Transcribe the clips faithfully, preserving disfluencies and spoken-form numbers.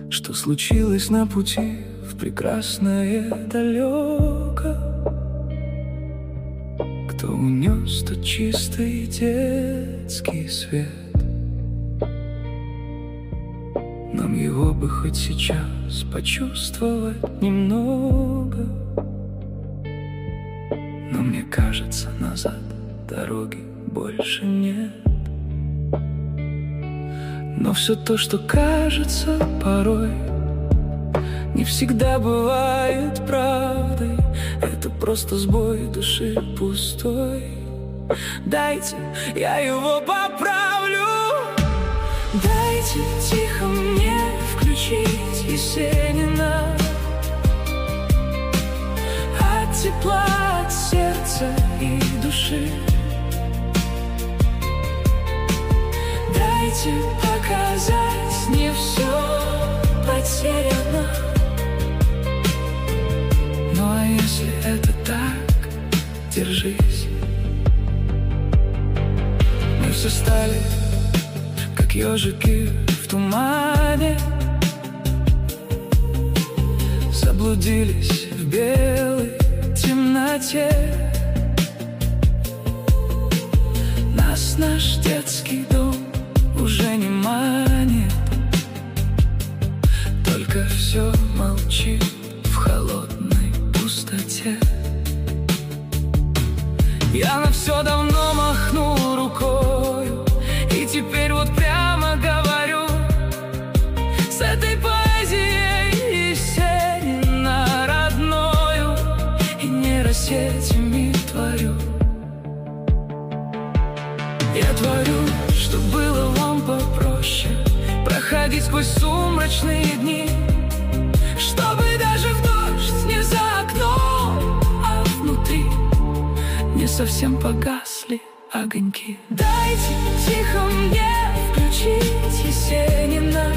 что случилось на пути в прекрасное далеко. Кто унес тот чистый детский свет? Нам его бы хоть сейчас почувствовать немного. Но мне кажется, назад дороги больше нет. Но все то, что кажется порой, не всегда бывает правдой. Это просто сбой души пустой. Дайте, я его поправлю. Дайте тихо мне включить Есенина. От тепла, от сердца и души. Дайте показать, не все потеряно. Ну а если это так, держись. Мы все стали как ежики в тумане, заблудились в белой темноте. Нас наш детский дом уже не манит, только все молчит в холодной пустоте. Я на все давно махнул рукою, и теперь вот прямо говорю: с этой поэзией Есенина родною и нейросетями творю. Я творю, чтоб было вам попроще проходить сквозь сумрачные дни, чтобы даже в дождь не за окном, а внутри не совсем погасли огоньки. Дайте тихо мне включить Есенина,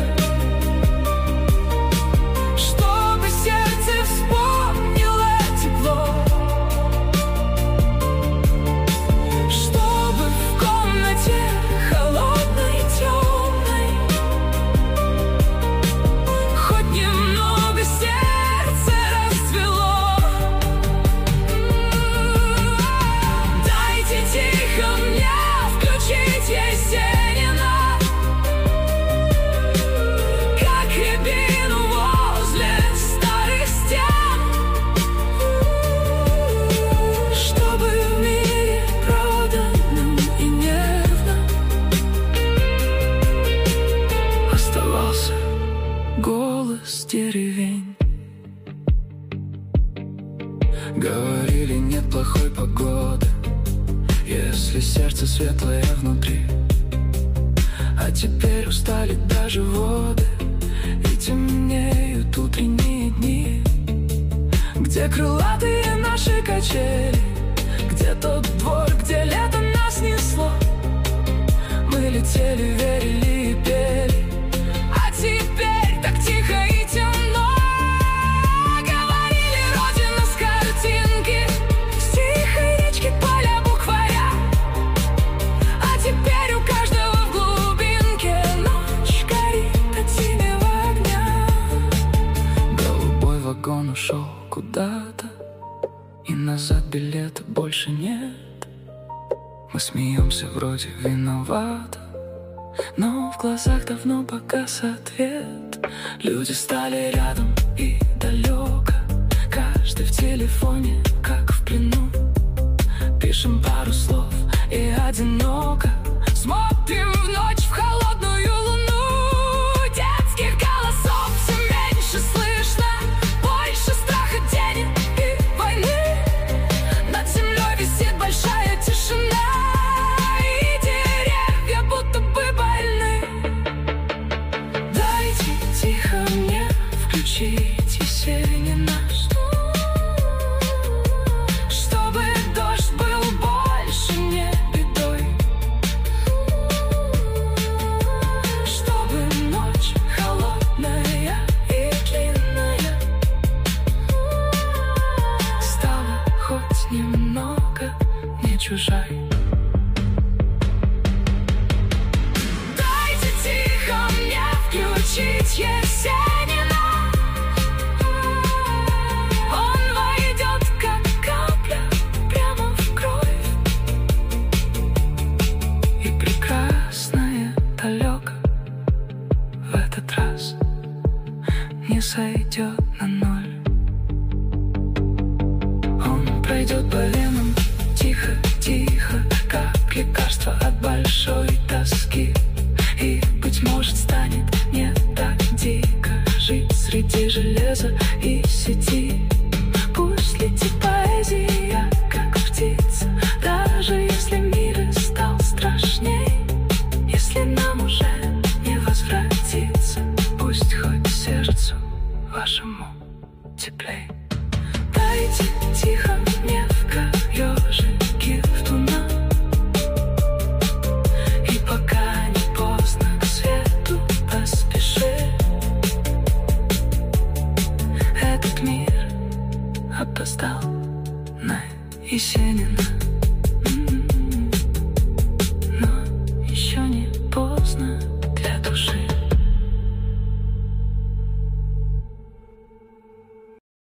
чтобы сердце вспомнило тепло, чтобы в комнате холодной, темной хоть немного сердце расцвело. Дайте тихо мне включить Есенина, как рябину возле старых стен, чтобы в мире проданным и нервным оставался голос деревень. Говорили, нет плохой погоды, если сердце светлое внутри. А теперь устали даже воды, и темнеют утренние дни. Где крылатые наши качели, где тот двор, где лето нас несло. Мы летели, верили и пели, а теперь так тихо и темно. Говорили, родина с картинки, с тихой речки поля букваря. А теперь у каждого в глубинке ночь горит от синего огня. Голубой вагон ушел куда-то, и назад билета больше нет. Мы смеемся, вроде виноваты, но в глазах давно погас ответ. Люди стали рядом и далеко, каждый в телефоне, как в плену. Пишем пару слов и одиноко смотрим в ночь, в холодную луну. Детских голосов все меньше слышно, больше страха, денег и войны. Над землей висит большая тишина, и деревья будто бы больны. Дайте тихо мне включить Есенина, чтобы дождь был больше не бедой, чтобы ночь холодная и длинная стала хоть немного не чужой. Дайте тихо мне включить ночь Есенина. Он войдет, как капля, прямо в кровь. И прекрасное далеко в этот раз не сойдет на ноль. Он пройдет по венам тихо, тихо, как лекарство от большой тоски. И, быть может, станет не так дико жить среди железа и сети. Пусть летит поэзия, как птица, даже если мир и стал страшней. Если нам уже не возвратиться, пусть хоть сердцу вашему теплей. Дайте тихо мне в ежики в туман. И пока не поздно, к свету поспеши. Этот мир опоздал на Есенина.